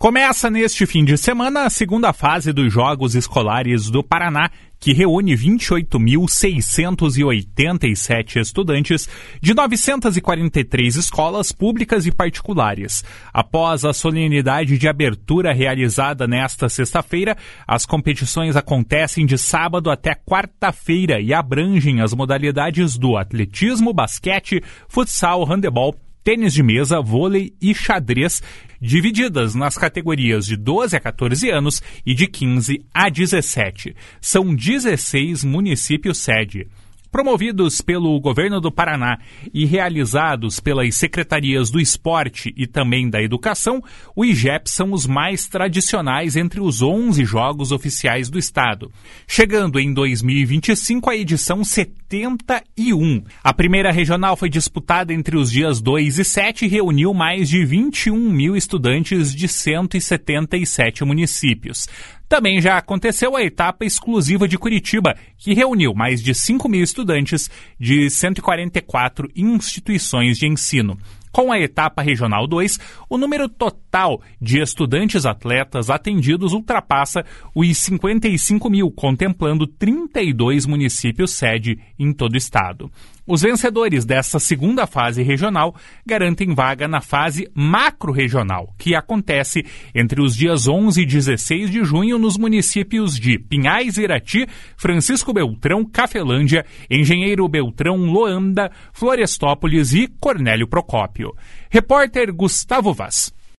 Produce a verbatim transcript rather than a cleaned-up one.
Começa neste fim de semana a segunda fase dos Jogos Escolares do Paraná, que reúne vinte e oito mil seiscentos e oitenta e sete estudantes de novecentas e quarenta e três escolas públicas e particulares. Após a solenidade de abertura realizada nesta sexta-feira, as competições acontecem de sábado até quarta-feira e abrangem as modalidades do atletismo, basquete, futsal, handebol, tênis de mesa, vôlei e xadrez, divididas nas categorias de doze a quatorze anos e de quinze a dezessete. São dezesseis municípios sede. Promovidos pelo Governo do Paraná e realizados pelas Secretarias do Esporte e também da Educação, o I G E P são os mais tradicionais entre os onze jogos oficiais do Estado, chegando em dois mil e vinte e cinco à edição setenta e um. A primeira regional foi disputada entre os dias dois e sete e reuniu mais de vinte e um mil estudantes de cento e setenta e sete municípios. Também já aconteceu a etapa exclusiva de Curitiba, que reuniu mais de cinco mil estudantes de cento e quarenta e quatro instituições de ensino. Com a etapa regional dois, o número total de estudantes atletas atendidos ultrapassa os cinquenta e cinco mil, contemplando trinta e dois municípios sede em todo o estado. Os vencedores dessa segunda fase regional garantem vaga na fase macro-regional, que acontece entre os dias onze e dezesseis de junho nos municípios de Pinhais, Irati, Francisco Beltrão, Cafelândia, Engenheiro Beltrão, Loanda, Florestópolis e Cornélio Procópio. Repórter Gustavo Vaz.